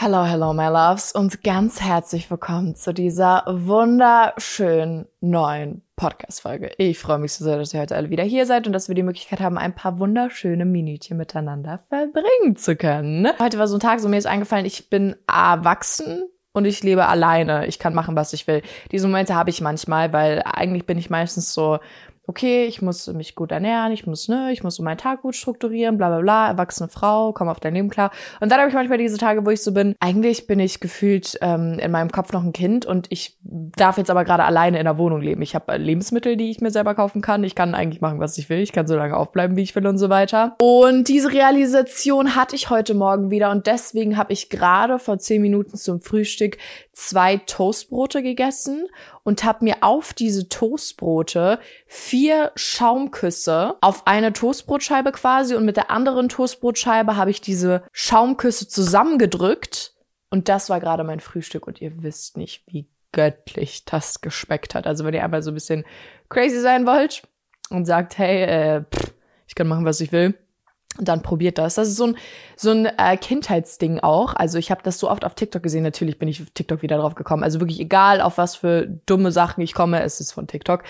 Hello, hello, my loves und ganz herzlich willkommen zu dieser wunderschönen neuen Podcast-Folge. Ich freue mich so sehr, dass ihr heute alle wieder hier seid und dass wir die Möglichkeit haben, ein paar wunderschöne Minütchen miteinander verbringen zu können. Heute war so ein Tag, so mir ist eingefallen, ich bin erwachsen und ich lebe alleine. Ich kann machen, was ich will. Diese Momente habe ich manchmal, weil eigentlich bin ich meistens so, okay, ich muss mich gut ernähren, ich muss so meinen Tag gut strukturieren, bla bla bla, erwachsene Frau, komm auf dein Leben klar. Und dann habe ich manchmal diese Tage, wo ich so bin, eigentlich bin ich gefühlt in meinem Kopf noch ein Kind und ich darf jetzt aber gerade alleine in der Wohnung leben. Ich habe Lebensmittel, die ich mir selber kaufen kann. Ich kann eigentlich machen, was ich will. Ich kann so lange aufbleiben, wie ich will und so weiter. Und diese Realisation hatte ich heute Morgen wieder und deswegen habe ich gerade vor 10 Minuten zum Frühstück 2 Toastbrote gegessen und habe mir auf diese Toastbrote 4 Schaumküsse auf eine Toastbrotscheibe quasi und mit der anderen Toastbrotscheibe habe ich diese Schaumküsse zusammengedrückt und das war gerade mein Frühstück und ihr wisst nicht, wie göttlich das geschmeckt hat. Also wenn ihr einmal so ein bisschen crazy sein wollt und sagt, hey, ich kann machen, was ich will, dann probiert das. Das ist so ein Kindheitsding auch. Also ich habe das so oft auf TikTok gesehen. Natürlich bin ich auf TikTok wieder drauf gekommen. Also wirklich egal, auf was für dumme Sachen ich komme, es ist von TikTok.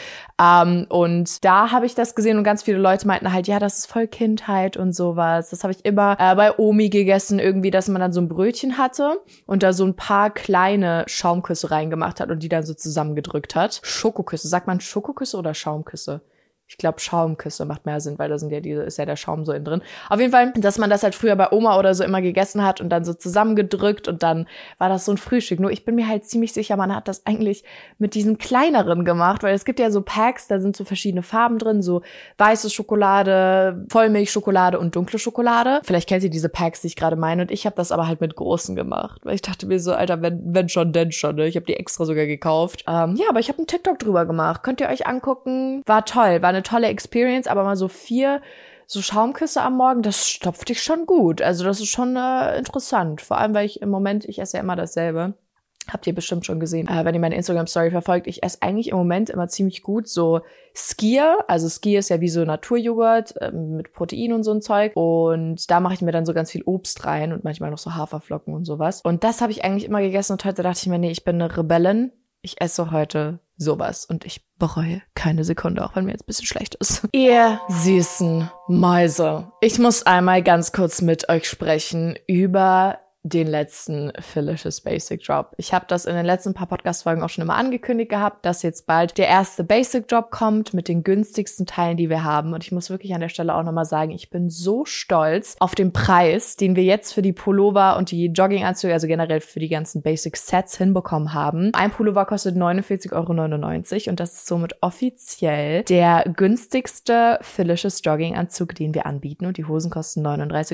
Und da habe ich das gesehen und ganz viele Leute meinten halt, ja, das ist voll Kindheit und sowas. Das habe ich immer bei Omi gegessen irgendwie, dass man dann so ein Brötchen hatte und da so ein paar kleine Schaumküsse reingemacht hat und die dann so zusammengedrückt hat. Schokoküsse. Sagt man Schokoküsse oder Schaumküsse? Ich glaube, Schaumküsse macht mehr Sinn, weil da ist ja der Schaum so innen drin. Auf jeden Fall, dass man das halt früher bei Oma oder so immer gegessen hat und dann so zusammengedrückt und dann war das so ein Frühstück. Nur ich bin mir halt ziemlich sicher, man hat das eigentlich mit diesen kleineren gemacht, weil es gibt ja so Packs, da sind so verschiedene Farben drin, so weiße Schokolade, Vollmilchschokolade und dunkle Schokolade. Vielleicht kennt ihr diese Packs, die ich gerade meine und ich habe das aber halt mit großen gemacht, weil ich dachte mir so, Alter, wenn schon, denn schon, ne? Ich habe die extra sogar gekauft. Ja, aber ich habe einen TikTok drüber gemacht. Könnt ihr euch angucken. War toll, war eine tolle Experience, aber mal so 4 so Schaumküsse am Morgen, das stopft dich schon gut. Also das ist schon interessant. Vor allem, weil ich esse ja immer dasselbe. Habt ihr bestimmt schon gesehen, wenn ihr meine Instagram-Story verfolgt. Ich esse eigentlich im Moment immer ziemlich gut so Skyr. Also Skyr ist ja wie so Naturjoghurt mit Protein und so ein Zeug. Und da mache ich mir dann so ganz viel Obst rein und manchmal noch so Haferflocken und sowas. Und das habe ich eigentlich immer gegessen und heute dachte ich mir, nee, ich bin eine Rebellin. Ich esse heute sowas und ich bereue keine Sekunde, auch wenn mir jetzt ein bisschen schlecht ist. Ihr süßen Mäuse, ich muss einmal ganz kurz mit euch sprechen über den letzten Philicious Basic Drop. Ich habe das in den letzten paar Podcast-Folgen auch schon immer angekündigt gehabt, dass jetzt bald der erste Basic Drop kommt mit den günstigsten Teilen, die wir haben. Und ich muss wirklich an der Stelle auch nochmal sagen, ich bin so stolz auf den Preis, den wir jetzt für die Pullover und die Jogginganzüge, also generell für die ganzen Basic Sets hinbekommen haben. Ein Pullover kostet 49,99 € und das ist somit offiziell der günstigste Philicious Jogginganzug, den wir anbieten. Und die Hosen kosten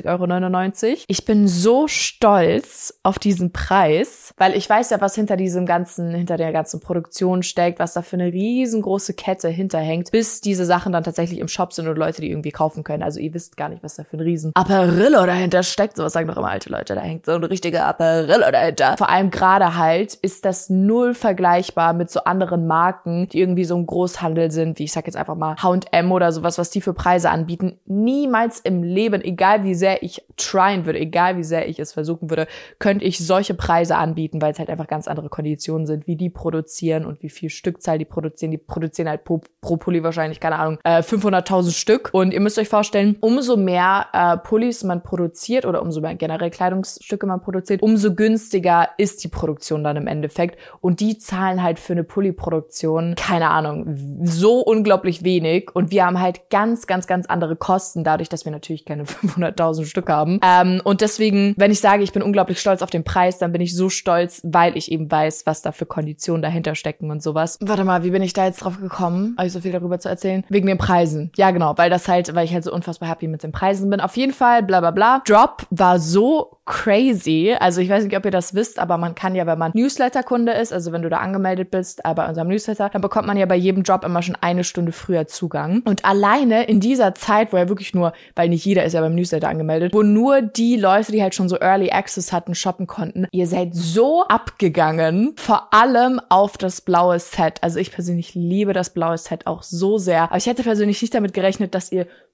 39,99 €. Ich bin so stolz auf diesen Preis, weil ich weiß ja, was hinter der ganzen Produktion steckt, was da für eine riesengroße Kette hinterhängt, bis diese Sachen dann tatsächlich im Shop sind und Leute die irgendwie kaufen können. Also ihr wisst gar nicht, was da für ein riesen Apparillo dahinter steckt. Sowas sagen doch immer alte Leute, da hängt so ein richtiger Apparillo dahinter. Vor allem gerade halt ist das null vergleichbar mit so anderen Marken, die irgendwie so im Großhandel sind, wie ich sag jetzt einfach mal H&M oder sowas, was die für Preise anbieten. Niemals im Leben, egal wie sehr ich tryen würde, egal wie sehr ich es versuchen würde, könnte ich solche Preise anbieten, weil es halt einfach ganz andere Konditionen sind, wie die produzieren und wie viel Stückzahl die produzieren. Die produzieren halt pro Pulli wahrscheinlich, keine Ahnung, 500.000 Stück. Und ihr müsst euch vorstellen, umso mehr Pullis man produziert oder umso mehr generell Kleidungsstücke man produziert, umso günstiger ist die Produktion dann im Endeffekt. Und die zahlen halt für eine Pulli-Produktion, keine Ahnung, so unglaublich wenig. Und wir haben halt ganz, ganz, ganz andere Kosten, dadurch, dass wir natürlich keine 500.000 Stück haben. Und deswegen, wenn ich sage, ich bin unglaublich stolz auf den Preis, dann bin ich so stolz, weil ich eben weiß, was da für Konditionen dahinter stecken und sowas. Warte mal, wie bin ich da jetzt drauf gekommen, euch so viel darüber zu erzählen? Wegen den Preisen. Ja, genau, weil ich halt so unfassbar happy mit den Preisen bin. Auf jeden Fall, bla bla bla. Drop war so crazy. Also ich weiß nicht, ob ihr das wisst, aber man kann ja, wenn man Newsletter-Kunde ist, also wenn du da angemeldet bist bei unserem Newsletter, dann bekommt man ja bei jedem Drop immer schon 1 Stunde früher Zugang. Und alleine in dieser Zeit, wo ja wirklich nur, weil nicht jeder ist ja beim Newsletter angemeldet, wo nur die Leute, die halt schon so Early Access hatten, shoppen konnten, ihr seid so abgegangen, vor allem auf das blaue Set. Also ich persönlich liebe das blaue Set auch so sehr. Aber ich hätte persönlich nicht damit gerechnet, dass ihr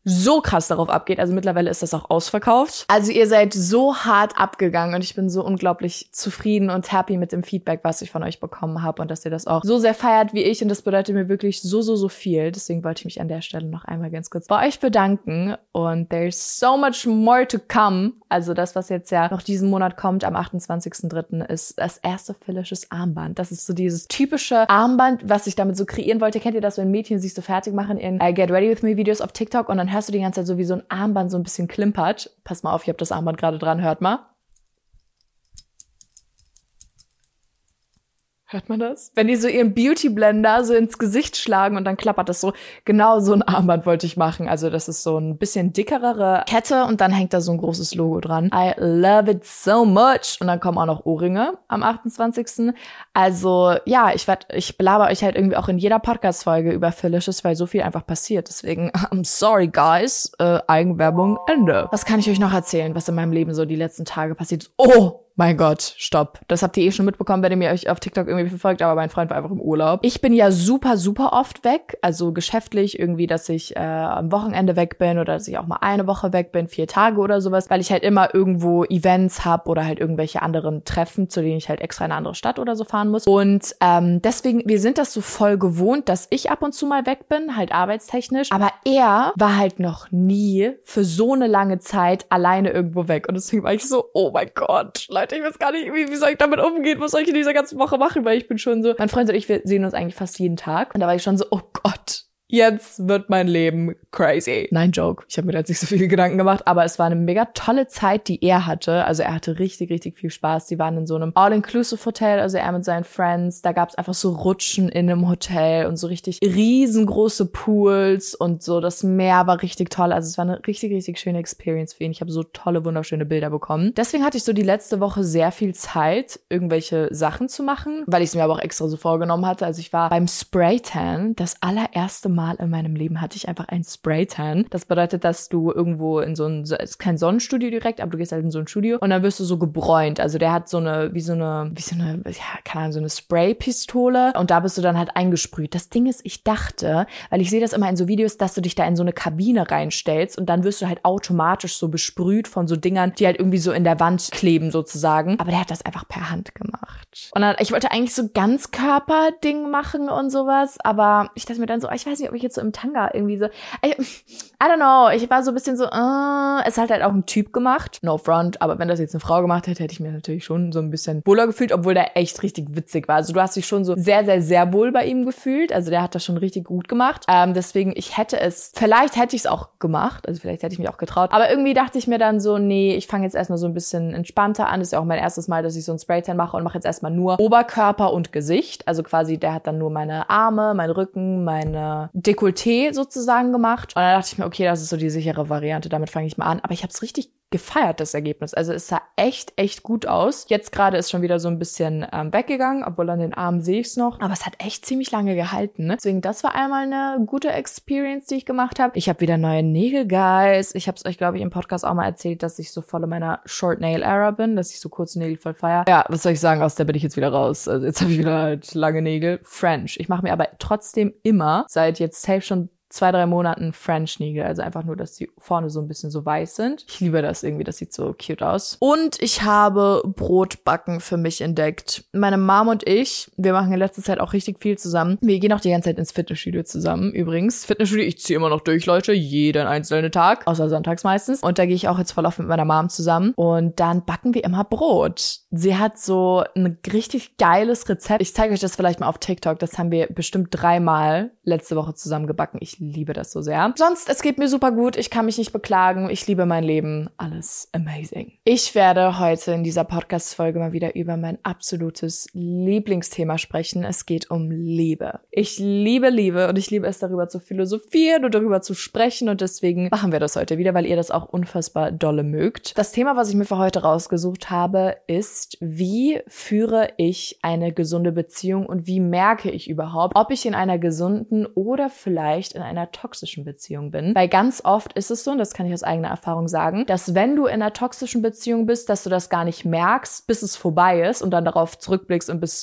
so krass darauf abgeht. Also mittlerweile ist das auch ausverkauft. Also ihr seid so hart abgegangen und ich bin so unglaublich zufrieden und happy mit dem Feedback, was ich von euch bekommen habe und dass ihr das auch so sehr feiert wie ich und das bedeutet mir wirklich so viel. Deswegen wollte ich mich an der Stelle noch einmal ganz kurz bei euch bedanken und there's so much more to come. Also das, was jetzt ja noch diesen Monat kommt, am 28.03. ist das erste Phyllisches Armband. Das ist so dieses typische Armband, was ich damit so kreieren wollte. Kennt ihr das, wenn Mädchen sich so fertig machen in Get Ready With Me Videos auf TikTok und dann hörst du die ganze Zeit so wie so ein Armband so ein bisschen klimpert. Pass mal auf, ich habe das Armband gerade dran, hört mal. Hört man das? Wenn die so ihren Beauty-Blender so ins Gesicht schlagen und dann klappert das so. Genau so ein Armband wollte ich machen. Also das ist so ein bisschen dickerere Kette und dann hängt da so ein großes Logo dran. I love it so much. Und dann kommen auch noch Ohrringe am 28. Also ja, ich belaber euch halt irgendwie auch in jeder Podcast-Folge über Phyllisches, weil so viel einfach passiert. Deswegen, I'm sorry, guys. Eigenwerbung, Ende. Was kann ich euch noch erzählen, was in meinem Leben so die letzten Tage passiert ist? Oh! Mein Gott, stopp. Das habt ihr schon mitbekommen, wenn ihr mir euch auf TikTok irgendwie verfolgt, aber mein Freund war einfach im Urlaub. Ich bin ja super oft weg, also geschäftlich irgendwie, dass ich am Wochenende weg bin oder dass ich auch mal eine Woche weg bin, 4 Tage oder sowas, weil ich halt immer irgendwo Events hab oder halt irgendwelche anderen Treffen, zu denen ich halt extra in eine andere Stadt oder so fahren muss. Und deswegen, wir sind das so voll gewohnt, dass ich ab und zu mal weg bin, halt arbeitstechnisch, aber er war halt noch nie für so eine lange Zeit alleine irgendwo weg. Und deswegen war ich so, oh mein Gott, Leute, ich weiß gar nicht, wie soll ich damit umgehen? Was soll ich in dieser ganzen Woche machen? Weil ich bin schon so, mein Freund und ich, wir sehen uns eigentlich fast jeden Tag. Und da war ich schon so, oh Gott, jetzt wird mein Leben crazy. Nein, Joke. Ich habe mir da jetzt nicht so viele Gedanken gemacht, aber es war eine mega tolle Zeit, die er hatte. Also er hatte richtig viel Spaß. Die waren in so einem All-Inclusive-Hotel, also er mit seinen Friends. Da gab es einfach so Rutschen in einem Hotel und so richtig riesengroße Pools und so. Das Meer war richtig toll. Also es war eine richtig schöne Experience für ihn. Ich habe so tolle, wunderschöne Bilder bekommen. Deswegen hatte ich so die letzte Woche sehr viel Zeit, irgendwelche Sachen zu machen, weil ich es mir aber auch extra so vorgenommen hatte. Also ich war beim Spraytan, das allererste Mal in meinem Leben hatte ich einfach ein Spraytan. Das bedeutet, dass du irgendwo in so ein, es ist kein Sonnenstudio direkt, aber du gehst halt in so ein Studio und dann wirst du so gebräunt. Also der hat so eine, ja, keine Ahnung, so eine Spraypistole und da bist du dann halt eingesprüht. Das Ding ist, ich dachte, weil ich sehe das immer in so Videos, dass du dich da in so eine Kabine reinstellst und dann wirst du halt automatisch so besprüht von so Dingern, die halt irgendwie so in der Wand kleben sozusagen. Aber der hat das einfach per Hand gemacht. Und dann, ich wollte eigentlich so Ganzkörper-Ding machen und sowas, aber ich dachte mir dann so, ich weiß nicht, ob ich jetzt so im Tanga irgendwie so, I don't know, ich war so ein bisschen so, es hat halt auch ein Typ gemacht, no front, aber wenn das jetzt eine Frau gemacht hätte, hätte ich mir natürlich schon so ein bisschen wohler gefühlt, obwohl der echt richtig witzig war. Also du hast dich schon so sehr wohl bei ihm gefühlt, also der hat das schon richtig gut gemacht. Deswegen, vielleicht hätte ich es auch gemacht, also vielleicht hätte ich mich auch getraut, aber irgendwie dachte ich mir dann so, nee, ich fange jetzt erstmal so ein bisschen entspannter an, das ist ja auch mein erstes Mal, dass ich so ein Spraytan mache und mache jetzt erstmal nur Oberkörper und Gesicht, also quasi der hat dann nur meine Arme, meinen Rücken, meine Dekolleté sozusagen gemacht. Und dann dachte ich mir, okay, das ist so die sichere Variante, damit fange ich mal an. Aber ich habe es richtig gefeiert, das Ergebnis. Also es sah echt gut aus. Jetzt gerade ist schon wieder so ein bisschen weggegangen, obwohl an den Armen sehe ich es noch. Aber es hat echt ziemlich lange gehalten, ne? Deswegen, das war einmal eine gute Experience, die ich gemacht habe. Ich habe wieder neue Nägel, Guys. Ich habe es euch, glaube ich, im Podcast auch mal erzählt, dass ich so voll in meiner Short Nail Era bin, dass ich so kurze Nägel voll feiere. Ja, was soll ich sagen, aus der bin ich jetzt wieder raus. Also jetzt habe ich wieder halt lange Nägel. French. Ich mache mir aber trotzdem immer, seit jetzt safe schon 2-3 Monaten French-Nägel, also einfach nur, dass die vorne so ein bisschen so weiß sind. Ich liebe das irgendwie, das sieht so cute aus. Und ich habe Brotbacken für mich entdeckt. Meine Mom und ich, wir machen in letzter Zeit auch richtig viel zusammen. Wir gehen auch die ganze Zeit ins Fitnessstudio zusammen, übrigens. Fitnessstudio, ich ziehe immer noch durch, Leute, jeden einzelnen Tag, außer sonntags meistens. Und da gehe ich auch jetzt voll oft mit meiner Mom zusammen. Und dann backen wir immer Brot. Sie hat so ein richtig geiles Rezept. Ich zeige euch das vielleicht mal auf TikTok. Das haben wir bestimmt 3-mal letzte Woche zusammen gebacken. Ich liebe das so sehr. Sonst, es geht mir super gut. Ich kann mich nicht beklagen. Ich liebe mein Leben. Alles amazing. Ich werde heute in dieser Podcast-Folge mal wieder über mein absolutes Lieblingsthema sprechen. Es geht um Liebe. Ich liebe Liebe und ich liebe es, darüber zu philosophieren und darüber zu sprechen und deswegen machen wir das heute wieder, weil ihr das auch unfassbar dolle mögt. Das Thema, was ich mir für heute rausgesucht habe, ist, wie führe ich eine gesunde Beziehung und wie merke ich überhaupt, ob ich in einer gesunden oder vielleicht in einer toxischen Beziehung bin. Weil ganz oft ist es so, und das kann ich aus eigener Erfahrung sagen, dass wenn du in einer toxischen Beziehung bist, dass du das gar nicht merkst, bis es vorbei ist und dann darauf zurückblickst und bist so,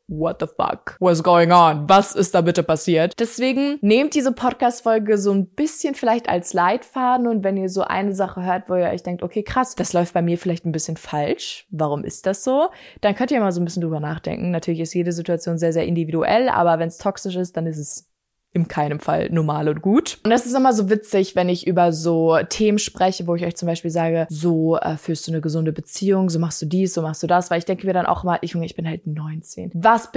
what the fuck? What's going on? Was ist da bitte passiert? Deswegen nehmt diese Podcast-Folge so ein bisschen vielleicht als Leitfaden und wenn ihr so eine Sache hört, wo ihr euch denkt, okay, krass, das läuft bei mir vielleicht ein bisschen falsch. Warum ist das so? Dann könnt ihr mal so ein bisschen drüber nachdenken. Natürlich ist jede Situation sehr, sehr individuell, aber wenn es toxisch ist, dann ist es in keinem Fall normal und gut. Und das ist immer so witzig, wenn ich über so Themen spreche, wo ich euch zum Beispiel sage, so führst du eine gesunde Beziehung, so machst du dies, so machst du das, weil ich denke mir dann auch immer, ich bin halt 19. Was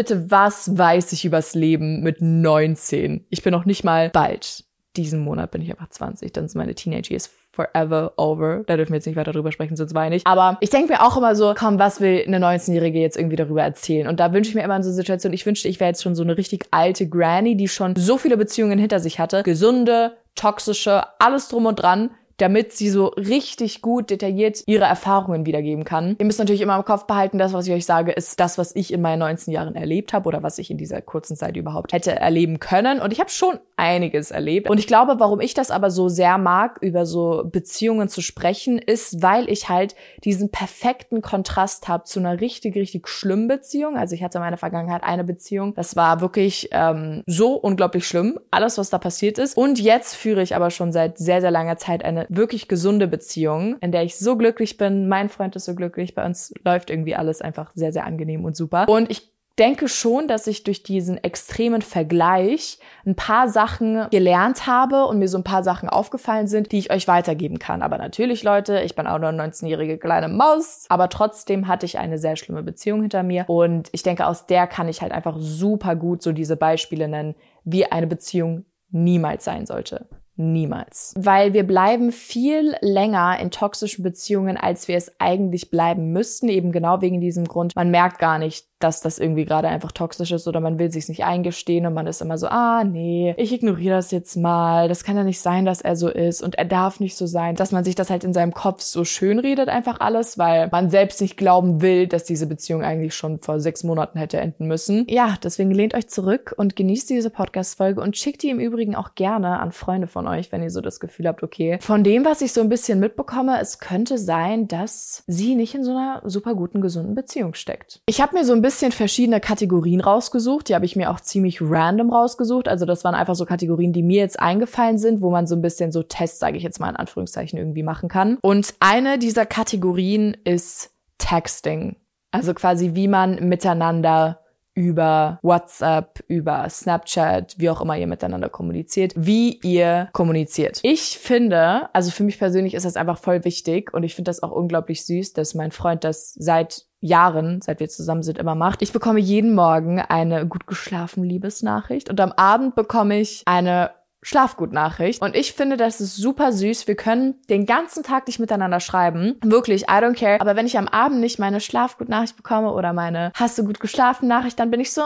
weiß ich übers Leben mit 19? Ich bin noch nicht mal bald. Diesen Monat bin ich einfach 20, dann ist meine Teenage Years forever over. Da dürfen wir jetzt nicht weiter drüber sprechen, sonst weine ich. Aber ich denke mir auch immer so, komm, was will eine 19-Jährige jetzt irgendwie darüber erzählen? Und da wünsche ich mir immer in so Situationen, ich wünschte, ich wäre jetzt schon so eine richtig alte Granny, die schon so viele Beziehungen hinter sich hatte. Gesunde, toxische, alles drum und dran, damit sie so richtig gut detailliert ihre Erfahrungen wiedergeben kann. Ihr müsst natürlich immer im Kopf behalten, das, was ich euch sage, ist das, was ich in meinen 19 Jahren erlebt habe oder was ich in dieser kurzen Zeit überhaupt hätte erleben können. Und ich habe schon einiges erlebt. Und ich glaube, warum ich das aber so sehr mag, über so Beziehungen zu sprechen, ist, weil ich halt diesen perfekten Kontrast habe zu einer richtig, richtig schlimmen Beziehung. Also ich hatte in meiner Vergangenheit eine Beziehung, das war wirklich so unglaublich schlimm, alles, was da passiert ist. Und jetzt führe ich aber schon seit sehr, sehr langer Zeit eine wirklich gesunde Beziehung, in der ich so glücklich bin, mein Freund ist so glücklich, bei uns läuft irgendwie alles einfach sehr, sehr angenehm und super. Und ich denke schon, dass ich durch diesen extremen Vergleich ein paar Sachen gelernt habe und mir so ein paar Sachen aufgefallen sind, die ich euch weitergeben kann. Aber natürlich, Leute, ich bin auch nur eine 19-jährige kleine Maus, aber trotzdem hatte ich eine sehr schlimme Beziehung hinter mir und ich denke, aus der kann ich halt einfach super gut so diese Beispiele nennen, wie eine Beziehung niemals sein sollte. Niemals. Weil wir bleiben viel länger in toxischen Beziehungen, als wir es eigentlich bleiben müssten, eben genau wegen diesem Grund. Man merkt gar nicht, dass das irgendwie gerade einfach toxisch ist oder man will sich's nicht eingestehen und man ist immer so, nee, ich ignoriere das jetzt mal, das kann ja nicht sein, dass er so ist und er darf nicht so sein, dass man sich das halt in seinem Kopf so schön redet einfach alles, weil man selbst nicht glauben will, dass diese Beziehung eigentlich schon vor 6 Monaten hätte enden müssen. Ja, deswegen lehnt euch zurück und genießt diese Podcast-Folge und schickt die im Übrigen auch gerne an Freunde von euch, wenn ihr so das Gefühl habt, okay, von dem, was ich so ein bisschen mitbekomme, es könnte sein, dass sie nicht in so einer super guten, gesunden Beziehung steckt. Ich habe mir so ein bisschen verschiedene Kategorien rausgesucht. Die habe ich mir auch ziemlich random rausgesucht. Also das waren einfach so Kategorien, die mir jetzt eingefallen sind, wo man so ein bisschen so Tests, sage ich jetzt mal in Anführungszeichen, irgendwie machen kann. Und eine dieser Kategorien ist Texting. Also quasi, wie man miteinander über WhatsApp, über Snapchat, wie auch immer ihr miteinander kommuniziert, wie ihr kommuniziert. Ich finde, also für mich persönlich ist das einfach voll wichtig und ich finde das auch unglaublich süß, dass mein Freund das seit Jahren, seit wir zusammen sind, immer macht. Ich bekomme jeden Morgen eine gut geschlafen Liebesnachricht und am Abend bekomme ich eine Schlafgut-Nachricht. Und ich finde, das ist super süß. Wir können den ganzen Tag nicht miteinander schreiben. Wirklich, I don't care. Aber wenn ich am Abend nicht meine Schlafgut-Nachricht bekomme oder meine Hast du gut geschlafen Nachricht, dann bin ich so,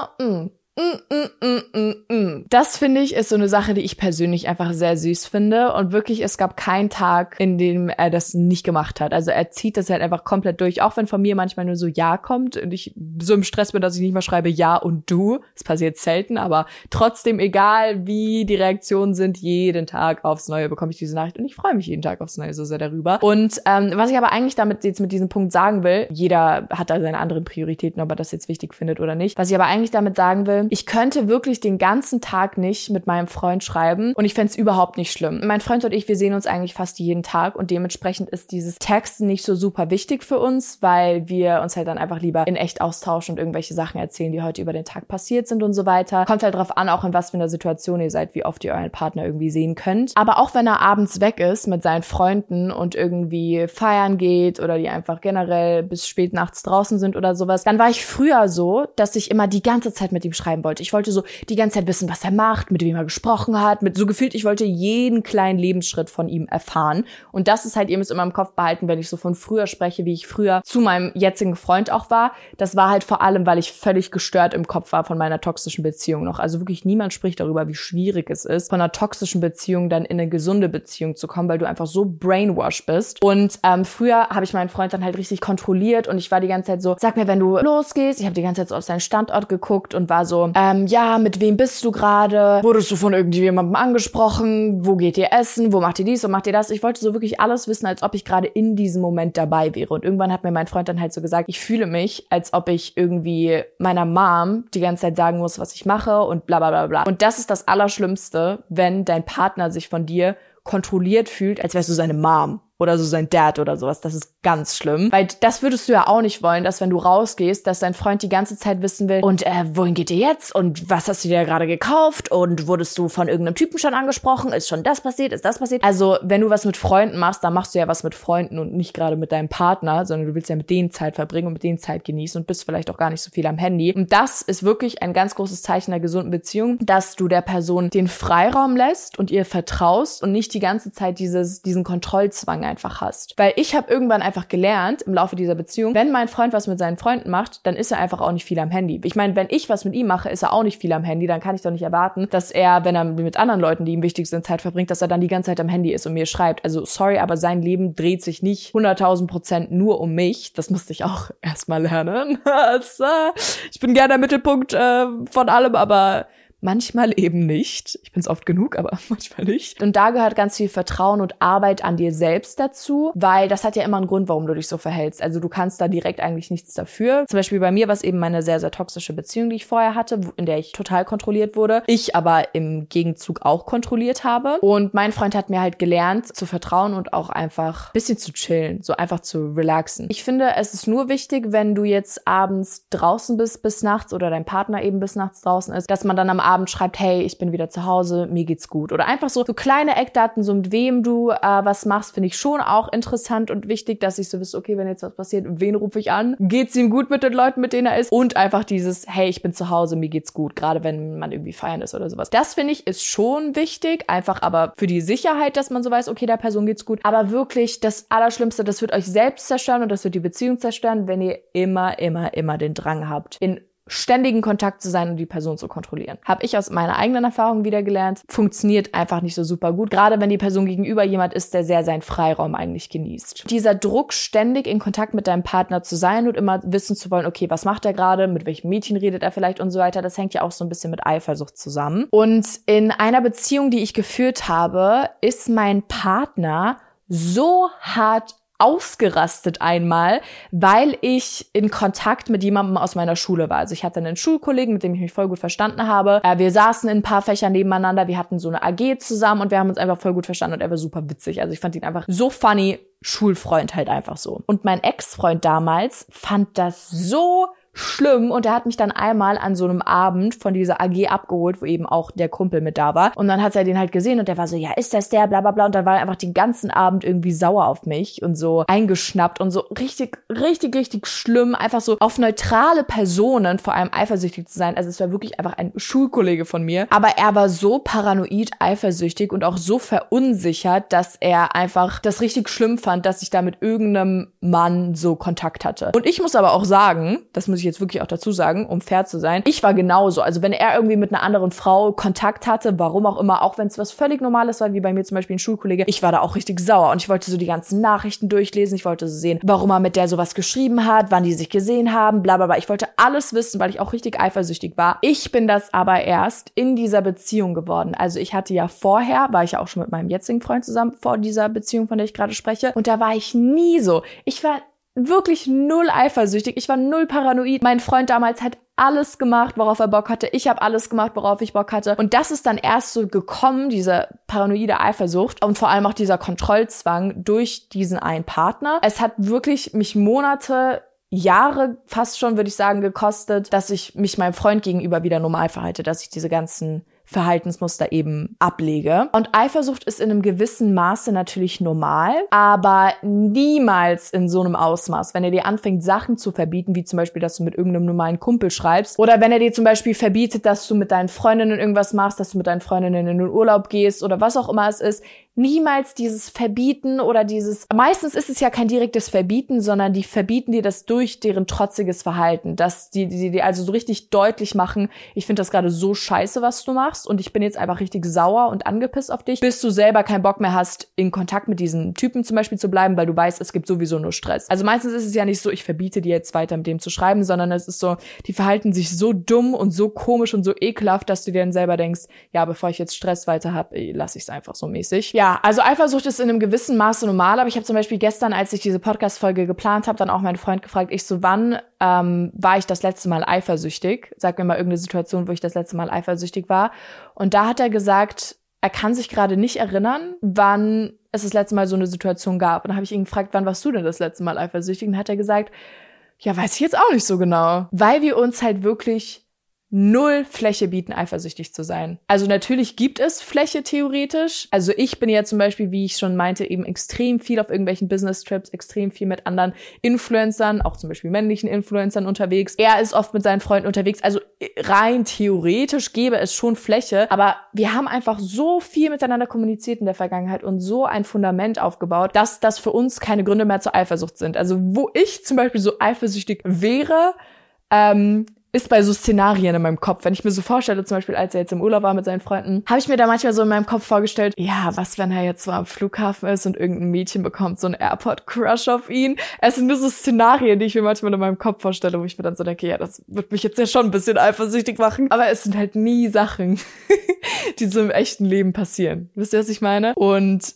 Das finde ich ist so eine Sache, die ich persönlich einfach sehr süß finde und wirklich, es gab keinen Tag, in dem er das nicht gemacht hat. Also er zieht das halt einfach komplett durch, auch wenn von mir manchmal nur so Ja kommt und ich so im Stress bin, dass ich nicht mal schreibe Ja und du. Das passiert selten, aber trotzdem, egal wie die Reaktionen sind, jeden Tag aufs Neue bekomme ich diese Nachricht und ich freue mich jeden Tag aufs Neue so sehr darüber. Und was ich aber eigentlich damit jetzt mit diesem Punkt sagen will, jeder hat da seine anderen Prioritäten, ob er das jetzt wichtig findet oder nicht. Was ich aber eigentlich damit sagen will, ich könnte wirklich den ganzen Tag nicht mit meinem Freund schreiben und ich fände es überhaupt nicht schlimm. Mein Freund und ich, wir sehen uns eigentlich fast jeden Tag und dementsprechend ist dieses Texten nicht so super wichtig für uns, weil wir uns halt dann einfach lieber in echt austauschen und irgendwelche Sachen erzählen, die heute über den Tag passiert sind und so weiter. Kommt halt drauf an, auch in was für einer Situation ihr seid, wie oft ihr euren Partner irgendwie sehen könnt. Aber auch wenn er abends weg ist mit seinen Freunden und irgendwie feiern geht oder die einfach generell bis spät nachts draußen sind oder sowas, dann war ich früher so, dass ich immer die ganze Zeit mit ihm schreiben wollte. Ich wollte so die ganze Zeit wissen, was er macht, mit wem er gesprochen hat, mit so gefühlt, ich wollte jeden kleinen Lebensschritt von ihm erfahren. Und das ist halt, ihr müsst immer im Kopf behalten, wenn ich so von früher spreche, wie ich früher zu meinem jetzigen Freund auch war. Das war halt vor allem, weil ich völlig gestört im Kopf war von meiner toxischen Beziehung noch. Also wirklich niemand spricht darüber, wie schwierig es ist, von einer toxischen Beziehung dann in eine gesunde Beziehung zu kommen, weil du einfach so brainwashed bist. Und früher habe ich meinen Freund dann halt richtig kontrolliert und ich war die ganze Zeit so, sag mir, wenn du losgehst. Ich habe die ganze Zeit so auf seinen Standort geguckt und war so, so, ja, mit wem bist du gerade? Wurdest du von irgendjemandem angesprochen? Wo geht ihr essen? Wo macht ihr dies und macht ihr das? Ich wollte so wirklich alles wissen, als ob ich gerade in diesem Moment dabei wäre. Und irgendwann hat mir mein Freund dann halt so gesagt, ich fühle mich, als ob ich irgendwie meiner Mom die ganze Zeit sagen muss, was ich mache und bla bla bla bla. Und das ist das Allerschlimmste, wenn dein Partner sich von dir kontrolliert fühlt, als wärst du seine Mom oder so sein Dad oder sowas. Das ist ganz schlimm. Weil das würdest du ja auch nicht wollen, dass wenn du rausgehst, dass dein Freund die ganze Zeit wissen will, und wohin geht ihr jetzt? Und was hast du dir gerade gekauft? Und wurdest du von irgendeinem Typen schon angesprochen? Ist schon das passiert? Ist das passiert? Also, wenn du was mit Freunden machst, dann machst du ja was mit Freunden und nicht gerade mit deinem Partner, sondern du willst ja mit denen Zeit verbringen und mit denen Zeit genießen und bist vielleicht auch gar nicht so viel am Handy. Und das ist wirklich ein ganz großes Zeichen einer gesunden Beziehung, dass du der Person den Freiraum lässt und ihr vertraust und nicht die ganze Zeit diesen Kontrollzwang einfach hast. Weil ich habe irgendwann einfach gelernt im Laufe dieser Beziehung, wenn mein Freund was mit seinen Freunden macht, dann ist er einfach auch nicht viel am Handy. Ich meine, wenn ich was mit ihm mache, ist er auch nicht viel am Handy, dann kann ich doch nicht erwarten, dass er, wenn er mit anderen Leuten, die ihm wichtig sind, Zeit verbringt, dass er dann die ganze Zeit am Handy ist und mir schreibt. Also sorry, aber sein Leben dreht sich nicht 100.000% nur um mich. Das musste ich auch erstmal lernen. Ich bin gerne der Mittelpunkt von allem, aber manchmal eben nicht. Ich bin's oft genug, aber manchmal nicht. Und da gehört ganz viel Vertrauen und Arbeit an dir selbst dazu, weil das hat ja immer einen Grund, warum du dich so verhältst. Also du kannst da direkt eigentlich nichts dafür. Zum Beispiel bei mir war es eben meine sehr, sehr toxische Beziehung, die ich vorher hatte, in der ich total kontrolliert wurde. Ich aber im Gegenzug auch kontrolliert habe. Und mein Freund hat mir halt gelernt, zu vertrauen und auch einfach ein bisschen zu chillen, so einfach zu relaxen. Ich finde, es ist nur wichtig, wenn du jetzt abends draußen bist bis nachts oder dein Partner eben bis nachts draußen ist, dass man dann am Abend schreibt, hey, ich bin wieder zu Hause, mir geht's gut. Oder einfach so kleine Eckdaten, so mit wem du was machst, finde ich schon auch interessant und wichtig, dass ich so wisse, okay, wenn jetzt was passiert, wen rufe ich an? Geht's ihm gut mit den Leuten, mit denen er ist? Und einfach dieses, hey, ich bin zu Hause, mir geht's gut, gerade wenn man irgendwie feiern ist oder sowas. Das finde ich ist schon wichtig, einfach aber für die Sicherheit, dass man so weiß, okay, der Person geht's gut. Aber wirklich das Allerschlimmste, das wird euch selbst zerstören und das wird die Beziehung zerstören, wenn ihr immer den Drang habt, in ständigen Kontakt zu sein und die Person zu kontrollieren. Habe ich aus meiner eigenen Erfahrung wieder gelernt, funktioniert einfach nicht so super gut, gerade wenn die Person gegenüber jemand ist, der sehr seinen Freiraum eigentlich genießt. Dieser Druck, ständig in Kontakt mit deinem Partner zu sein und immer wissen zu wollen, okay, was macht er gerade, mit welchem Mädchen redet er vielleicht und so weiter, das hängt ja auch so ein bisschen mit Eifersucht zusammen. Und in einer Beziehung, die ich geführt habe, ist mein Partner so hart ausgerastet einmal, weil ich in Kontakt mit jemandem aus meiner Schule war. Also ich hatte einen Schulkollegen, mit dem ich mich voll gut verstanden habe. Wir saßen in ein paar Fächern nebeneinander, wir hatten so eine AG zusammen und wir haben uns einfach voll gut verstanden und er war super witzig. Also ich fand ihn einfach so funny, Schulfreund halt einfach so. Und mein Ex-Freund damals fand das so schlimm und er hat mich dann einmal an so einem Abend von dieser AG abgeholt, wo eben auch der Kumpel mit da war und dann hat er den halt gesehen und der war so, ja, ist das der, bla bla bla und dann war er einfach den ganzen Abend irgendwie sauer auf mich und so eingeschnappt und so richtig schlimm, einfach so auf neutrale Personen vor allem eifersüchtig zu sein. Also es war wirklich einfach ein Schulkollege von mir, aber er war so paranoid eifersüchtig und auch so verunsichert, dass er einfach das richtig schlimm fand, dass ich da mit irgendeinem Mann so Kontakt hatte. Und ich muss aber auch sagen, das muss ich jetzt wirklich auch dazu sagen, um fair zu sein, ich war genauso. Also wenn er irgendwie mit einer anderen Frau Kontakt hatte, warum auch immer, auch wenn es was völlig Normales war, wie bei mir zum Beispiel ein Schulkollege, ich war da auch richtig sauer und ich wollte so die ganzen Nachrichten durchlesen, ich wollte so sehen, warum er mit der sowas geschrieben hat, wann die sich gesehen haben, bla bla bla. Ich wollte alles wissen, weil ich auch richtig eifersüchtig war. Ich bin das aber erst in dieser Beziehung geworden. Also ich hatte ja vorher, war ich ja auch schon mit meinem jetzigen Freund zusammen vor dieser Beziehung, von der ich gerade spreche, und da war ich nie so. Ich war wirklich null eifersüchtig, ich war null paranoid. Mein Freund damals hat alles gemacht, worauf er Bock hatte. Ich habe alles gemacht, worauf ich Bock hatte. Und das ist dann erst so gekommen, diese paranoide Eifersucht und vor allem auch dieser Kontrollzwang durch diesen einen Partner. Es hat wirklich mich Monate, Jahre fast schon, würde ich sagen, gekostet, dass ich mich meinem Freund gegenüber wieder normal verhalte, dass ich diese ganzen Verhaltensmuster eben ablege. Und Eifersucht ist in einem gewissen Maße natürlich normal, aber niemals in so einem Ausmaß. Wenn er dir anfängt, Sachen zu verbieten, wie zum Beispiel, dass du mit irgendeinem normalen Kumpel schreibst, oder wenn er dir zum Beispiel verbietet, dass du mit deinen Freundinnen irgendwas machst, dass du mit deinen Freundinnen in den Urlaub gehst oder was auch immer es ist, niemals dieses Verbieten oder meistens ist es ja kein direktes Verbieten, sondern die verbieten dir das durch deren trotziges Verhalten, dass die also so richtig deutlich machen, ich finde das gerade so scheiße, was du machst und ich bin jetzt einfach richtig sauer und angepisst auf dich, bis du selber keinen Bock mehr hast, in Kontakt mit diesen Typen zum Beispiel zu bleiben, weil du weißt, es gibt sowieso nur Stress. Also meistens ist es ja nicht so, ich verbiete dir jetzt weiter mit dem zu schreiben, sondern es ist so, die verhalten sich so dumm und so komisch und so ekelhaft, dass du dir dann selber denkst, ja, bevor ich jetzt Stress weiter habe, lasse ich es einfach so mäßig. Ja, also Eifersucht ist in einem gewissen Maße normal, aber ich habe zum Beispiel gestern, als ich diese Podcast-Folge geplant habe, dann auch meinen Freund gefragt, wann war ich das letzte Mal eifersüchtig? Sag mir mal irgendeine Situation, wo ich das letzte Mal eifersüchtig war. Und da hat er gesagt, er kann sich gerade nicht erinnern, wann es das letzte Mal so eine Situation gab. Und dann habe ich ihn gefragt, wann warst du denn das letzte Mal eifersüchtig? Und dann hat er gesagt, ja, weiß ich jetzt auch nicht so genau. Weil wir uns halt wirklich null Fläche bieten, eifersüchtig zu sein. Also natürlich gibt es Fläche theoretisch. Also ich bin ja zum Beispiel, wie ich schon meinte, eben extrem viel auf irgendwelchen Business-Trips, extrem viel mit anderen Influencern, auch zum Beispiel männlichen Influencern unterwegs. Er ist oft mit seinen Freunden unterwegs. Also rein theoretisch gäbe es schon Fläche. Aber wir haben einfach so viel miteinander kommuniziert in der Vergangenheit und so ein Fundament aufgebaut, dass das für uns keine Gründe mehr zur Eifersucht sind. Also wo ich zum Beispiel so eifersüchtig wäre, ist bei so Szenarien in meinem Kopf. Wenn ich mir so vorstelle, zum Beispiel, als er jetzt im Urlaub war mit seinen Freunden, habe ich mir da manchmal so in meinem Kopf vorgestellt, ja, was, wenn er jetzt so am Flughafen ist und irgendein Mädchen bekommt so einen Airport-Crush auf ihn. Es sind nur so Szenarien, die ich mir manchmal in meinem Kopf vorstelle, wo ich mir dann so denke, ja, das wird mich jetzt ja schon ein bisschen eifersüchtig machen. Aber es sind halt nie Sachen, die so im echten Leben passieren. Wisst ihr, was ich meine? Und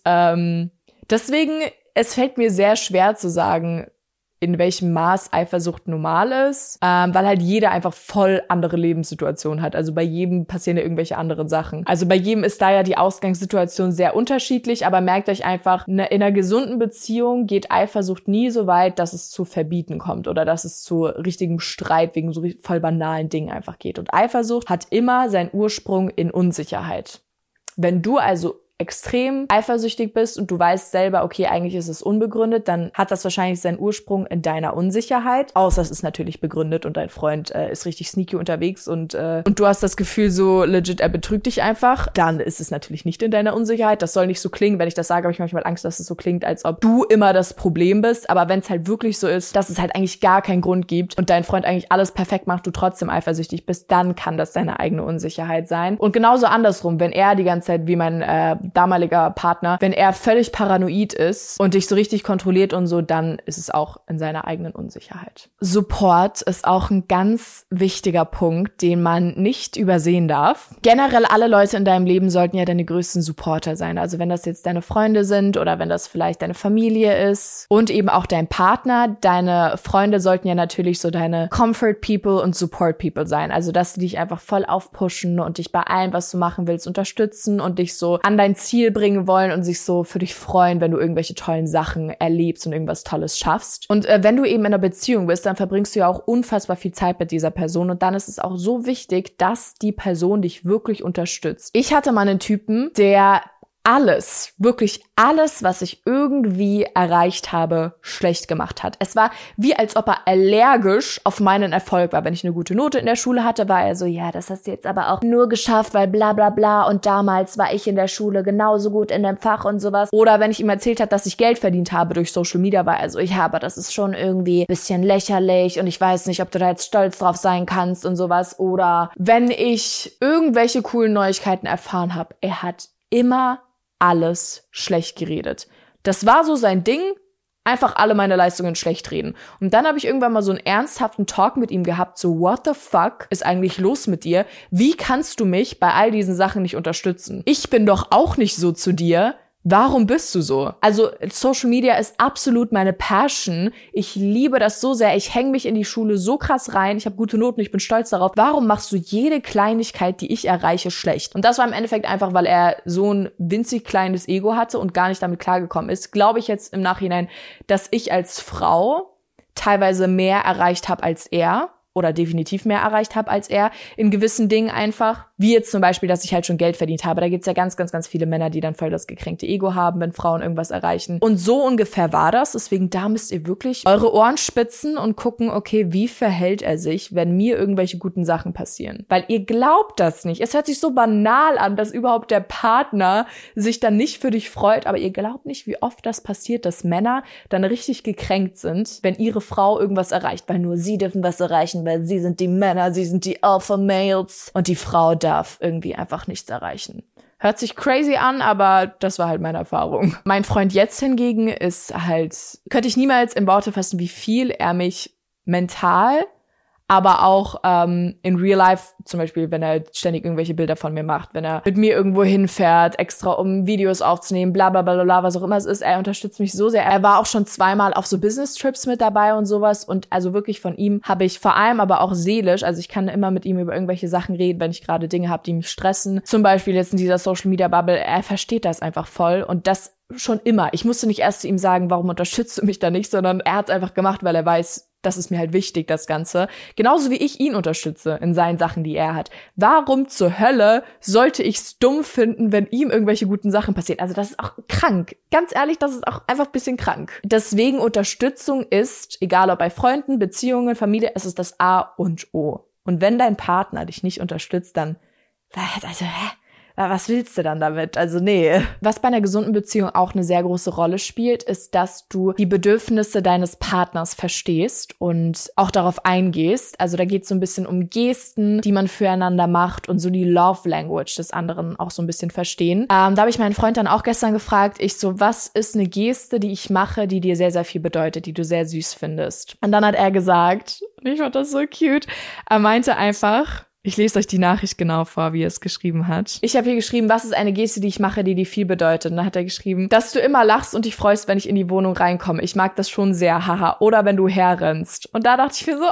deswegen, es fällt mir sehr schwer zu sagen, in welchem Maß Eifersucht normal ist, weil halt jeder einfach voll andere Lebenssituationen hat. Also bei jedem passieren ja irgendwelche anderen Sachen. Also bei jedem ist da ja die Ausgangssituation sehr unterschiedlich, aber merkt euch einfach, in einer gesunden Beziehung geht Eifersucht nie so weit, dass es zu Verbieten kommt oder dass es zu richtigem Streit wegen so voll banalen Dingen einfach geht. Und Eifersucht hat immer seinen Ursprung in Unsicherheit. Wenn du also extrem eifersüchtig bist und du weißt selber, okay, eigentlich ist es unbegründet, dann hat das wahrscheinlich seinen Ursprung in deiner Unsicherheit. Außer es ist natürlich begründet und dein Freund ist richtig sneaky unterwegs und du hast das Gefühl so legit, er betrügt dich einfach. Dann ist es natürlich nicht in deiner Unsicherheit. Das soll nicht so klingen. Wenn ich das sage, habe ich manchmal Angst, dass es so klingt, als ob du immer das Problem bist. Aber wenn es halt wirklich so ist, dass es halt eigentlich gar keinen Grund gibt und dein Freund eigentlich alles perfekt macht, du trotzdem eifersüchtig bist, dann kann das deine eigene Unsicherheit sein. Und genauso andersrum, wenn er die ganze Zeit, wie mein damaliger Partner, wenn er völlig paranoid ist und dich so richtig kontrolliert und so, dann ist es auch in seiner eigenen Unsicherheit. Support ist auch ein ganz wichtiger Punkt, den man nicht übersehen darf. Generell alle Leute in deinem Leben sollten ja deine größten Supporter sein. Also wenn das jetzt deine Freunde sind oder wenn das vielleicht deine Familie ist und eben auch dein Partner. Deine Freunde sollten ja natürlich so deine Comfort People und Support People sein. Also dass sie dich einfach voll aufpushen und dich bei allem, was du machen willst, unterstützen und dich so an dein Ziel bringen wollen und sich so für dich freuen, wenn du irgendwelche tollen Sachen erlebst und irgendwas Tolles schaffst. Und wenn du eben in einer Beziehung bist, dann verbringst du ja auch unfassbar viel Zeit mit dieser Person und dann ist es auch so wichtig, dass die Person dich wirklich unterstützt. Ich hatte mal einen Typen, der alles, wirklich alles, was ich irgendwie erreicht habe, schlecht gemacht hat. Es war wie, als ob er allergisch auf meinen Erfolg war. Wenn ich eine gute Note in der Schule hatte, war er so, ja, das hast du jetzt aber auch nur geschafft, weil bla bla bla und damals war ich in der Schule genauso gut in dem Fach und sowas. Oder wenn ich ihm erzählt habe, dass ich Geld verdient habe durch Social Media, war er so, ja, aber das ist schon irgendwie ein bisschen lächerlich und ich weiß nicht, ob du da jetzt stolz drauf sein kannst und sowas. Oder wenn ich irgendwelche coolen Neuigkeiten erfahren habe, er hat immer alles schlecht geredet. Das war so sein Ding, einfach alle meine Leistungen schlecht reden. Und dann habe ich irgendwann mal so einen ernsthaften Talk mit ihm gehabt, so what the fuck ist eigentlich los mit dir? Wie kannst du mich bei all diesen Sachen nicht unterstützen? Ich bin doch auch nicht so zu dir. Warum bist du so? Also Social Media ist absolut meine Passion. Ich liebe das so sehr. Ich hänge mich in die Schule so krass rein. Ich habe gute Noten, ich bin stolz darauf. Warum machst du jede Kleinigkeit, die ich erreiche, schlecht? Und das war im Endeffekt einfach, weil er so ein winzig kleines Ego hatte und gar nicht damit klargekommen ist. Glaube ich jetzt im Nachhinein, dass ich als Frau teilweise mehr erreicht habe als er. oder definitiv mehr erreicht habe als er in gewissen Dingen einfach. Wie jetzt zum Beispiel, dass ich halt schon Geld verdient habe. Da gibt's ja ganz, ganz, ganz viele Männer, die dann voll das gekränkte Ego haben, wenn Frauen irgendwas erreichen. Und so ungefähr war das. Deswegen, da müsst ihr wirklich eure Ohren spitzen und gucken, okay, wie verhält er sich, wenn mir irgendwelche guten Sachen passieren? Weil ihr glaubt das nicht. Es hört sich so banal an, dass überhaupt der Partner sich dann nicht für dich freut. Aber ihr glaubt nicht, wie oft das passiert, dass Männer dann richtig gekränkt sind, wenn ihre Frau irgendwas erreicht. Weil nur sie dürfen was erreichen, weil sie sind die Männer, sie sind die Alpha Males und die Frau darf irgendwie einfach nichts erreichen. Hört sich crazy an, aber das war halt meine Erfahrung. Mein Freund jetzt hingegen ist halt, könnte ich niemals in Worte fassen, wie viel er mich mental, aber auch in Real Life, zum Beispiel, wenn er ständig irgendwelche Bilder von mir macht, wenn er mit mir irgendwo hinfährt, extra um Videos aufzunehmen, bla bla bla bla, was auch immer es ist, er unterstützt mich so sehr. Er war auch schon zweimal auf so Business-Trips mit dabei und sowas und also wirklich von ihm habe ich vor allem aber auch seelisch, also ich kann immer mit ihm über irgendwelche Sachen reden, wenn ich gerade Dinge habe, die mich stressen. Zum Beispiel jetzt in dieser Social-Media-Bubble, er versteht das einfach voll und das schon immer. Ich musste nicht erst zu ihm sagen, warum unterstützt du mich da nicht, sondern er hat es einfach gemacht, weil er weiß, das ist mir halt wichtig, das Ganze. Genauso wie ich ihn unterstütze in seinen Sachen, die er hat. Warum zur Hölle sollte ich es dumm finden, wenn ihm irgendwelche guten Sachen passieren? Also das ist auch krank. Ganz ehrlich, das ist auch einfach ein bisschen krank. Deswegen Unterstützung ist, egal ob bei Freunden, Beziehungen, Familie, es ist das A und O. Und wenn dein Partner dich nicht unterstützt, dann, also, was willst du dann damit? Also nee. Was bei einer gesunden Beziehung auch eine sehr große Rolle spielt, ist, dass du die Bedürfnisse deines Partners verstehst und auch darauf eingehst. Also da geht es so ein bisschen um Gesten, die man füreinander macht und so die Love Language des anderen auch so ein bisschen verstehen. Da habe ich meinen Freund dann auch gestern gefragt, was ist eine Geste, die ich mache, die dir sehr, sehr viel bedeutet, die du sehr süß findest? Und dann hat er gesagt, und ich fand das so cute, er meinte einfach, ich lese euch die Nachricht genau vor, wie er es geschrieben hat. Ich habe hier geschrieben, was ist eine Geste, die ich mache, die dir viel bedeutet? Und dann hat er geschrieben, dass du immer lachst und dich freust, wenn ich in die Wohnung reinkomme. Ich mag das schon sehr, haha. Oder wenn du herrennst. Und da dachte ich mir so,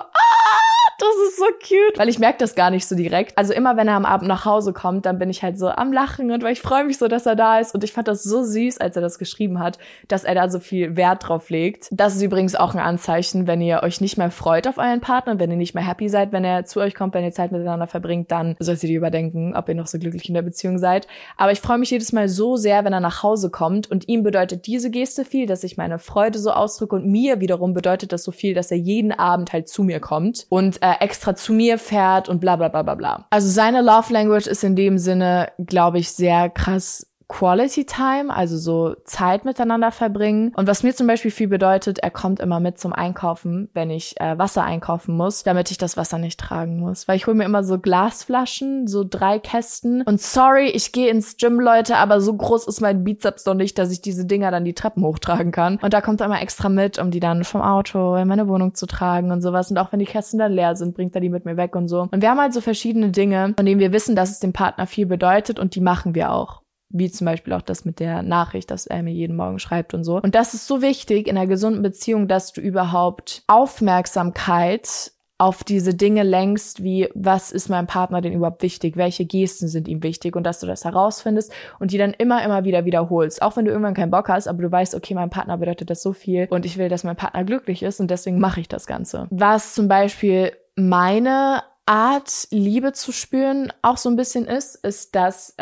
das ist so cute. Weil ich merke das gar nicht so direkt. Also immer, wenn er am Abend nach Hause kommt, dann bin ich halt so am Lachen und weil ich freue mich so, dass er da ist. Und ich fand das so süß, als er das geschrieben hat, dass er da so viel Wert drauf legt. Das ist übrigens auch ein Anzeichen, wenn ihr euch nicht mehr freut auf euren Partner, wenn ihr nicht mehr happy seid, wenn er zu euch kommt, wenn ihr Zeit miteinander verbringt, dann solltet ihr überdenken, ob ihr noch so glücklich in der Beziehung seid. Aber ich freue mich jedes Mal so sehr, wenn er nach Hause kommt und ihm bedeutet diese Geste viel, dass ich meine Freude so ausdrücke und mir wiederum bedeutet das so viel, dass er jeden Abend halt zu mir kommt und extra zu mir fährt und bla bla bla bla bla. Also seine Love Language ist in dem Sinne, glaube ich, sehr krass Quality Time, also so Zeit miteinander verbringen. Und was mir zum Beispiel viel bedeutet, er kommt immer mit zum Einkaufen, wenn ich Wasser einkaufen muss, damit ich das Wasser nicht tragen muss. Weil ich hole mir immer so Glasflaschen, so 3 Kästen. Und sorry, ich gehe ins Gym, Leute, aber so groß ist mein Bizeps noch nicht, dass ich diese Dinger dann die Treppen hochtragen kann. Und da kommt er immer extra mit, um die dann vom Auto in meine Wohnung zu tragen und sowas. Und auch wenn die Kästen dann leer sind, bringt er die mit mir weg und so. Und wir haben halt so verschiedene Dinge, von denen wir wissen, dass es dem Partner viel bedeutet und die machen wir auch. Wie zum Beispiel auch das mit der Nachricht, dass er mir jeden Morgen schreibt und so. Und das ist so wichtig in einer gesunden Beziehung, dass du überhaupt Aufmerksamkeit auf diese Dinge lenkst, wie was ist meinem Partner denn überhaupt wichtig, welche Gesten sind ihm wichtig und dass du das herausfindest und die dann immer wieder wiederholst. Auch wenn du irgendwann keinen Bock hast, aber du weißt, okay, meinem Partner bedeutet das so viel und ich will, dass mein Partner glücklich ist und deswegen mache ich das Ganze. Was zum Beispiel meine Art, Liebe zu spüren, auch so ein bisschen ist, dass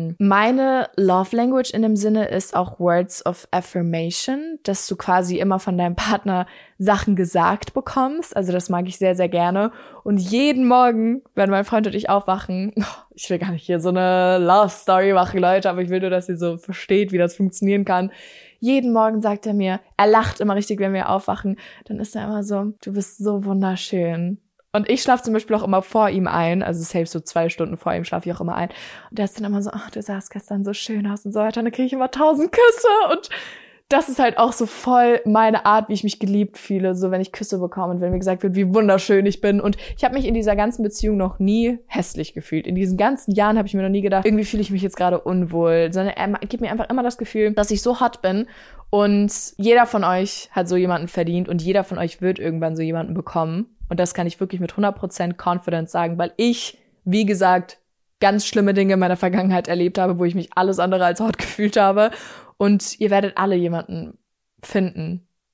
meine Love Language in dem Sinne ist auch Words of Affirmation, dass du quasi immer von deinem Partner Sachen gesagt bekommst. Also das mag ich sehr, sehr gerne. Und jeden Morgen, wenn mein Freund und ich aufwachen, ich will gar nicht hier so eine Love Story machen, Leute, aber ich will nur, dass ihr so versteht, wie das funktionieren kann. Jeden Morgen sagt er mir, er lacht immer richtig, wenn wir aufwachen, dann ist er immer so, du bist so wunderschön. Und ich schlafe zum Beispiel auch immer vor ihm ein, also safe so 2 Stunden vor ihm schlafe ich auch immer ein. Und der ist dann immer so, ach, du sahst gestern so schön aus und so weiter. Und dann kriege ich immer 1000 Küsse. Und das ist halt auch so voll meine Art, wie ich mich geliebt fühle, so wenn ich Küsse bekomme und wenn mir gesagt wird, wie wunderschön ich bin. Und ich habe mich in dieser ganzen Beziehung noch nie hässlich gefühlt. In diesen ganzen Jahren habe ich mir noch nie gedacht, irgendwie fühle ich mich jetzt gerade unwohl. Sondern er gibt mir einfach immer das Gefühl, dass ich so hot bin. Und jeder von euch hat so jemanden verdient und jeder von euch wird irgendwann so jemanden bekommen. Und das kann ich wirklich mit 100% Confidence sagen, weil ich, wie gesagt, ganz schlimme Dinge in meiner Vergangenheit erlebt habe, wo ich mich alles andere als hot gefühlt habe. Und ihr werdet alle jemanden finden,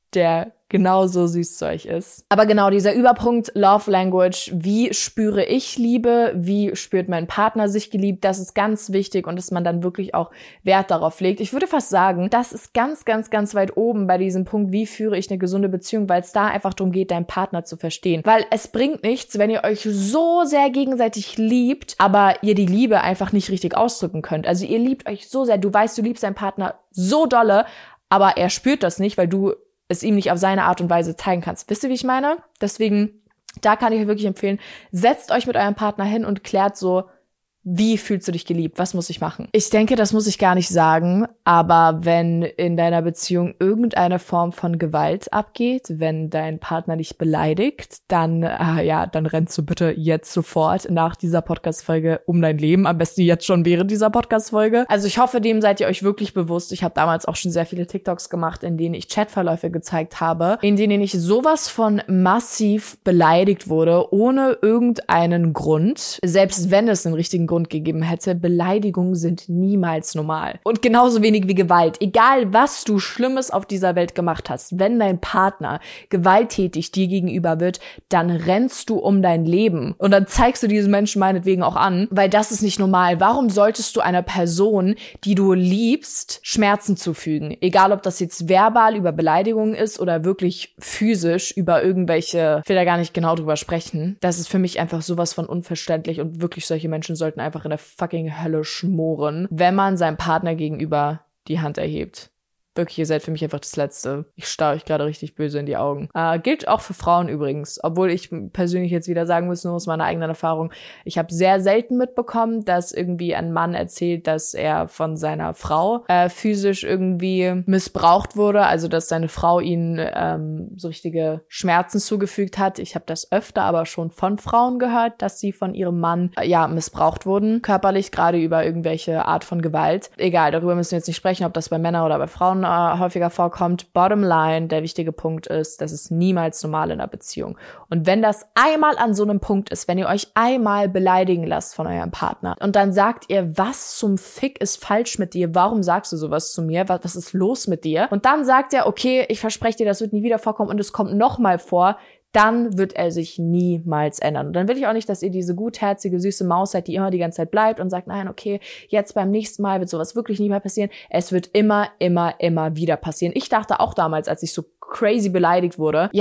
der genauso süß zu euch ist. Aber genau dieser Überpunkt Love Language, wie spüre ich Liebe, wie spürt mein Partner sich geliebt, das ist ganz wichtig und dass man dann wirklich auch Wert darauf legt. Ich würde fast sagen, das ist ganz, ganz, ganz weit oben bei diesem Punkt, wie führe ich eine gesunde Beziehung, weil es da einfach darum geht, deinen Partner zu verstehen. Weil es bringt nichts, wenn ihr euch so sehr gegenseitig liebt, aber ihr die Liebe einfach nicht richtig ausdrücken könnt. Also ihr liebt euch so sehr, du weißt, du liebst deinen Partner so dolle, aber er spürt das nicht, weil du es ihm nicht auf seine Art und Weise zeigen kannst. Wisst ihr, wie ich meine? Deswegen, da kann ich euch wirklich empfehlen, setzt euch mit eurem Partner hin und klärt so, wie fühlst du dich geliebt? Was muss ich machen? Ich denke, das muss ich gar nicht sagen, aber wenn in deiner Beziehung irgendeine Form von Gewalt abgeht, wenn dein Partner dich beleidigt, dann dann rennst du bitte jetzt sofort nach dieser Podcast-Folge um dein Leben. Am besten jetzt schon während dieser Podcast-Folge. Also ich hoffe, dem seid ihr euch wirklich bewusst. Ich habe damals auch schon sehr viele TikToks gemacht, in denen ich Chatverläufe gezeigt habe, in denen ich sowas von massiv beleidigt wurde, ohne irgendeinen Grund. Selbst wenn es einen richtigen Grund gegeben hätte, Beleidigungen sind niemals normal. Und genauso wenig wie Gewalt. Egal, was du Schlimmes auf dieser Welt gemacht hast, wenn dein Partner gewalttätig dir gegenüber wird, dann rennst du um dein Leben. Und dann zeigst du diesen Menschen meinetwegen auch an, weil das ist nicht normal. Warum solltest du einer Person, die du liebst, Schmerzen zufügen? Egal, ob das jetzt verbal über Beleidigungen ist oder wirklich physisch über irgendwelche, ich will da gar nicht genau drüber sprechen. Das ist für mich einfach sowas von unverständlich und wirklich solche Menschen sollten einfach in der fucking Hölle schmoren, wenn man seinem Partner gegenüber die Hand erhebt. Wirklich, ihr seid für mich einfach das Letzte. Ich starre euch gerade richtig böse in die Augen. Gilt auch für Frauen übrigens. Obwohl ich persönlich jetzt wieder sagen muss, nur aus meiner eigenen Erfahrung, ich habe sehr selten mitbekommen, dass irgendwie ein Mann erzählt, dass er von seiner Frau physisch irgendwie missbraucht wurde. Also, dass seine Frau ihn so richtige Schmerzen zugefügt hat. Ich habe das öfter aber schon von Frauen gehört, dass sie von ihrem Mann missbraucht wurden. Körperlich, gerade über irgendwelche Art von Gewalt. Egal, darüber müssen wir jetzt nicht sprechen, ob das bei Männern oder bei Frauen häufiger vorkommt. Bottom line, der wichtige Punkt ist, das ist niemals normal in einer Beziehung. Und wenn das einmal an so einem Punkt ist, wenn ihr euch einmal beleidigen lasst von eurem Partner und dann sagt ihr, was zum Fick ist falsch mit dir? Warum sagst du sowas zu mir? Was ist los mit dir? Und dann sagt er, okay, ich verspreche dir, das wird nie wieder vorkommen und es kommt nochmal vor, dann wird er sich niemals ändern. Und dann will ich auch nicht, dass ihr diese gutherzige, süße Maus seid, die immer die ganze Zeit bleibt und sagt, nein, okay, jetzt beim nächsten Mal wird sowas wirklich nie mehr passieren. Es wird immer, immer, immer wieder passieren. Ich dachte auch damals, als ich so crazy beleidigt wurde,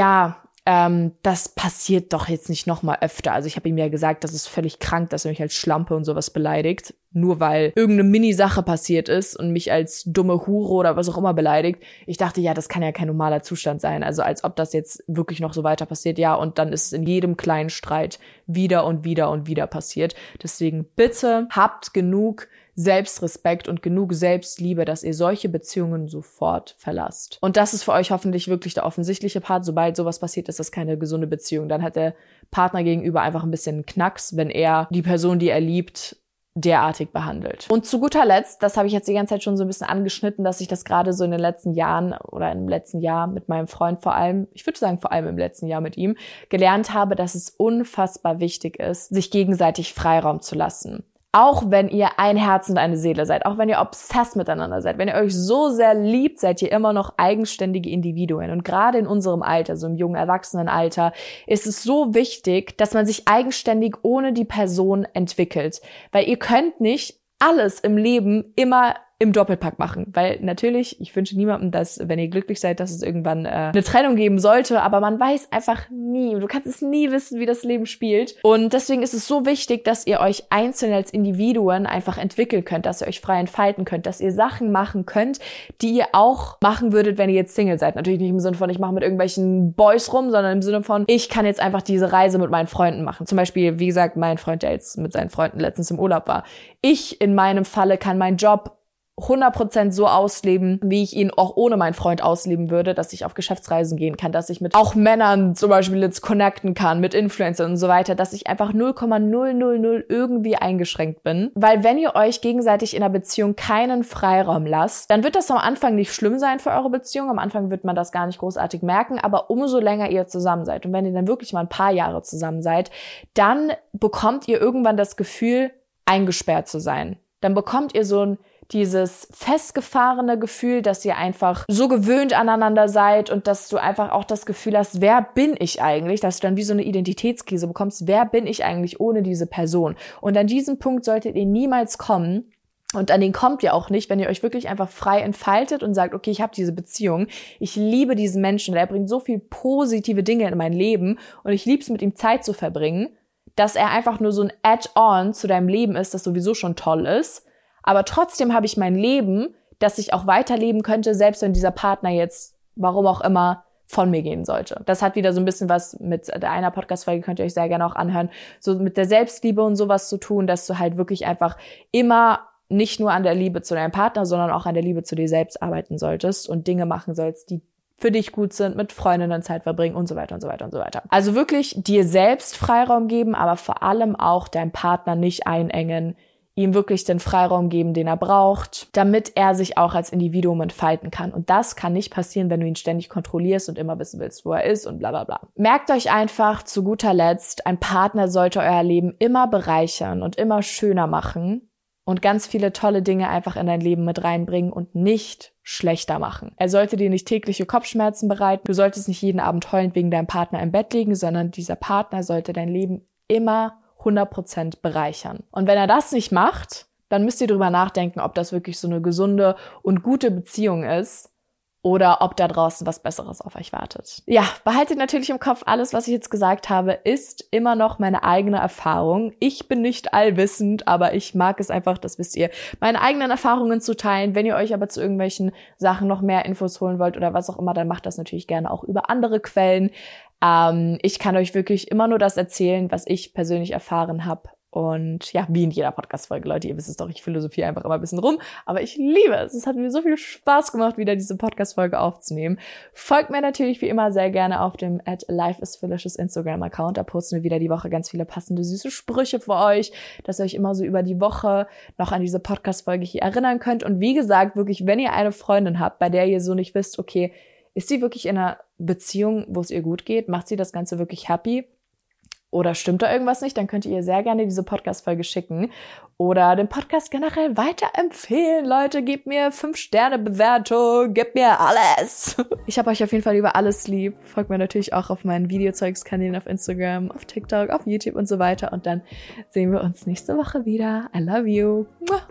das passiert doch jetzt nicht noch mal öfter. Also ich habe ihm ja gesagt, das ist völlig krank, dass er mich als Schlampe und sowas beleidigt. Nur weil irgendeine Mini-Sache passiert ist und mich als dumme Hure oder was auch immer beleidigt. Ich dachte, ja, das kann ja kein normaler Zustand sein. Also als ob das jetzt wirklich noch so weiter passiert. Ja, und dann ist es in jedem kleinen Streit wieder und wieder und wieder passiert. Deswegen bitte habt genug Selbstrespekt und genug Selbstliebe, dass ihr solche Beziehungen sofort verlasst. Und das ist für euch hoffentlich wirklich der offensichtliche Part. Sobald sowas passiert, ist das keine gesunde Beziehung. Dann hat der Partner gegenüber einfach ein bisschen einen Knacks, wenn er die Person, die er liebt, derartig behandelt. Und zu guter Letzt, das habe ich jetzt die ganze Zeit schon so ein bisschen angeschnitten, dass ich das gerade so in den letzten Jahren oder im letzten Jahr mit meinem Freund vor allem, ich würde sagen vor allem im letzten Jahr mit ihm, gelernt habe, dass es unfassbar wichtig ist, sich gegenseitig Freiraum zu lassen. Auch wenn ihr ein Herz und eine Seele seid, auch wenn ihr obsessed miteinander seid, wenn ihr euch so sehr liebt, seid ihr immer noch eigenständige Individuen. Und gerade in unserem Alter, so im jungen Erwachsenenalter, ist es so wichtig, dass man sich eigenständig ohne die Person entwickelt. Weil ihr könnt nicht alles im Leben immer im Doppelpack machen, weil natürlich, ich wünsche niemandem, dass, wenn ihr glücklich seid, dass es irgendwann eine Trennung geben sollte, aber man weiß einfach nie, du kannst es nie wissen, wie das Leben spielt und deswegen ist es so wichtig, dass ihr euch einzeln als Individuen einfach entwickeln könnt, dass ihr euch frei entfalten könnt, dass ihr Sachen machen könnt, die ihr auch machen würdet, wenn ihr jetzt Single seid. Natürlich nicht im Sinne von, ich mache mit irgendwelchen Boys rum, sondern im Sinne von, ich kann jetzt einfach diese Reise mit meinen Freunden machen. Zum Beispiel, wie gesagt, mein Freund, der jetzt mit seinen Freunden letztens im Urlaub war. Ich in meinem Falle kann meinen Job 100% so ausleben, wie ich ihn auch ohne meinen Freund ausleben würde, dass ich auf Geschäftsreisen gehen kann, dass ich mit auch Männern zum Beispiel jetzt connecten kann, mit Influencern und so weiter, dass ich einfach 0,000 irgendwie eingeschränkt bin. Weil wenn ihr euch gegenseitig in einer Beziehung keinen Freiraum lasst, dann wird das am Anfang nicht schlimm sein für eure Beziehung. Am Anfang wird man das gar nicht großartig merken, aber umso länger ihr zusammen seid und wenn ihr dann wirklich mal ein paar Jahre zusammen seid, dann bekommt ihr irgendwann das Gefühl, eingesperrt zu sein. Dann bekommt ihr so ein dieses festgefahrene Gefühl, dass ihr einfach so gewöhnt aneinander seid und dass du einfach auch das Gefühl hast, wer bin ich eigentlich, dass du dann wie so eine Identitätskrise bekommst, wer bin ich eigentlich ohne diese Person? Und an diesen Punkt solltet ihr niemals kommen. Und an den kommt ihr auch nicht, wenn ihr euch wirklich einfach frei entfaltet und sagt, okay, ich habe diese Beziehung, ich liebe diesen Menschen, der bringt so viel positive Dinge in mein Leben und ich liebe es, mit ihm Zeit zu verbringen, dass er einfach nur so ein Add-on zu deinem Leben ist, das sowieso schon toll ist. Aber trotzdem habe ich mein Leben, das ich auch weiterleben könnte, selbst wenn dieser Partner jetzt, warum auch immer, von mir gehen sollte. Das hat wieder so ein bisschen was mit der einer Podcast-Folge, könnt ihr euch sehr gerne auch anhören, so mit der Selbstliebe und sowas zu tun, dass du halt wirklich einfach immer nicht nur an der Liebe zu deinem Partner, sondern auch an der Liebe zu dir selbst arbeiten solltest und Dinge machen sollst, die für dich gut sind, mit Freundinnen Zeit verbringen und so weiter und so weiter und so weiter. Also wirklich dir selbst Freiraum geben, aber vor allem auch deinem Partner nicht einengen, ihm wirklich den Freiraum geben, den er braucht, damit er sich auch als Individuum entfalten kann. Und das kann nicht passieren, wenn du ihn ständig kontrollierst und immer wissen willst, wo er ist und bla bla bla. Merkt euch einfach zu guter Letzt, ein Partner sollte euer Leben immer bereichern und immer schöner machen und ganz viele tolle Dinge einfach in dein Leben mit reinbringen und nicht schlechter machen. Er sollte dir nicht tägliche Kopfschmerzen bereiten. Du solltest nicht jeden Abend heulend wegen deinem Partner im Bett liegen, sondern dieser Partner sollte dein Leben immer 100% bereichern. Und wenn er das nicht macht, dann müsst ihr drüber nachdenken, ob das wirklich so eine gesunde und gute Beziehung ist oder ob da draußen was Besseres auf euch wartet. Ja, behaltet natürlich im Kopf, alles, was ich jetzt gesagt habe, ist immer noch meine eigene Erfahrung. Ich bin nicht allwissend, aber ich mag es einfach, das wisst ihr, meine eigenen Erfahrungen zu teilen. Wenn ihr euch aber zu irgendwelchen Sachen noch mehr Infos holen wollt oder was auch immer, dann macht das natürlich gerne auch über andere Quellen. Ich kann euch wirklich immer nur das erzählen, was ich persönlich erfahren habe. Und ja, wie in jeder Podcast-Folge, Leute, ihr wisst es doch, ich philosophiere einfach immer ein bisschen rum, aber ich liebe es. Es hat mir so viel Spaß gemacht, wieder diese Podcast-Folge aufzunehmen. Folgt mir natürlich wie immer sehr gerne auf dem @lifeisfelicious Instagram-Account. Da posten wir wieder die Woche ganz viele passende, süße Sprüche für euch, dass ihr euch immer so über die Woche noch an diese Podcast-Folge hier erinnern könnt. Und wie gesagt, wirklich, wenn ihr eine Freundin habt, bei der ihr so nicht wisst, okay, ist sie wirklich in einer Beziehung, wo es ihr gut geht? Macht sie das Ganze wirklich happy? Oder stimmt da irgendwas nicht? Dann könnt ihr sehr gerne diese Podcast-Folge schicken oder den Podcast generell weiterempfehlen. Leute, gebt mir 5-Sterne-Bewertung, gebt mir alles. Ich habe euch auf jeden Fall über alles lieb. Folgt mir natürlich auch auf meinen Videozeugskanälen auf Instagram, auf TikTok, auf YouTube und so weiter. Und dann sehen wir uns nächste Woche wieder. I love you.